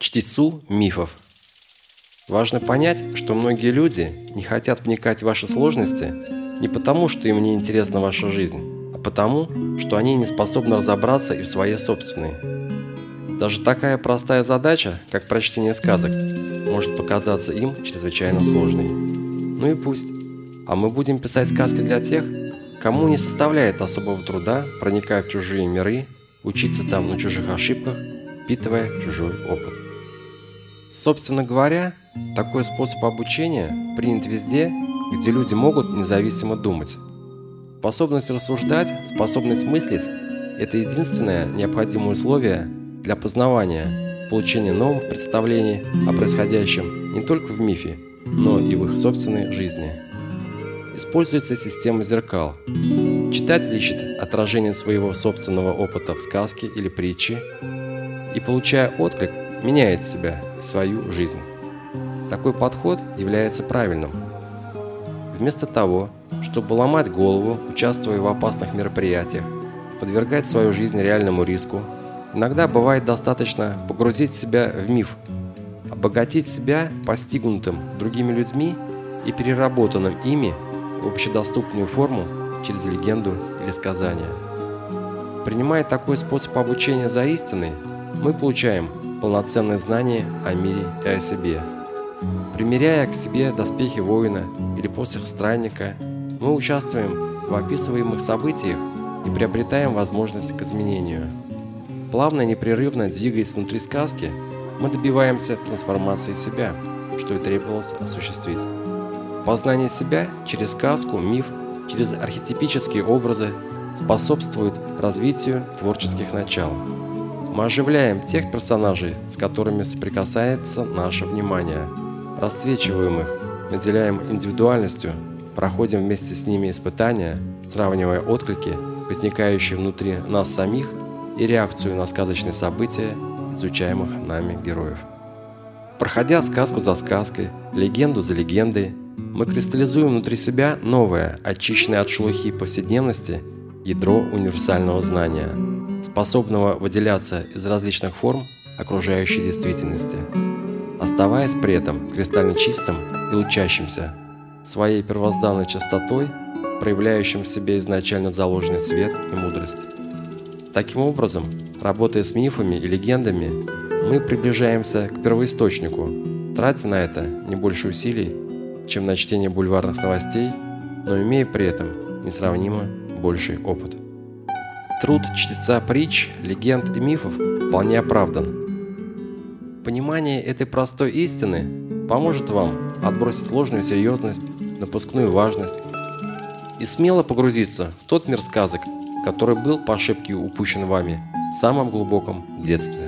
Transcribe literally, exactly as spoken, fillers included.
Чтецу мифов. Важно понять, что многие люди не хотят вникать в ваши сложности не потому, что им не интересна ваша жизнь, а потому, что они не способны разобраться и в своей собственной. Даже такая простая задача, как прочтение сказок, может показаться им чрезвычайно сложной. Ну и пусть. А мы будем писать сказки для тех, кому не составляет особого труда проникать в чужие миры, учиться там на чужих ошибках, впитывая чужой опыт. Собственно говоря, такой способ обучения принят везде, где люди могут независимо думать. Способность рассуждать, способность мыслить – это единственное необходимое условие для познавания, получения новых представлений о происходящем не только в мифе, но и в их собственной жизни. Используется система зеркал. Читатель ищет отражение своего собственного опыта в сказке или притче и, получая отклик, меняет себя и свою жизнь. Такой подход является правильным. Вместо того, чтобы ломать голову, участвуя в опасных мероприятиях, подвергать свою жизнь реальному риску, иногда бывает достаточно погрузить себя в миф, обогатить себя постигнутым другими людьми и переработанным ими в общедоступную форму через легенду или сказание. Принимая такой способ обучения за истинный, мы получаем полноценные знания о мире и о себе. Примеряя к себе доспехи воина или посох странника, мы участвуем в описываемых событиях и приобретаем возможность к изменению. Плавно и непрерывно двигаясь внутри сказки, мы добиваемся трансформации себя, что и требовалось осуществить. Познание себя через сказку, миф, через архетипические образы способствует развитию творческих начал. Мы оживляем тех персонажей, с которыми соприкасается наше внимание, расцвечиваем их, наделяем индивидуальностью, проходим вместе с ними испытания, сравнивая отклики, возникающие внутри нас самих, и реакцию на сказочные события изучаемых нами героев. Проходя сказку за сказкой, легенду за легендой, мы кристаллизуем внутри себя новое, очищенное от шелухи повседневности, ядро универсального знания, способного выделяться из различных форм окружающей действительности, оставаясь при этом кристально чистым и лучащимся, своей первозданной чистотой, проявляющим в себе изначально заложенный свет и мудрость. Таким образом, работая с мифами и легендами, мы приближаемся к первоисточнику, тратя на это не больше усилий, чем на чтение бульварных новостей, но имея при этом несравнимо больший опыт. Труд чтеца притч, легенд и мифов вполне оправдан. Понимание этой простой истины поможет вам отбросить ложную серьезность, напускную важность и смело погрузиться в тот мир сказок, который был по ошибке упущен вами в самом глубоком детстве.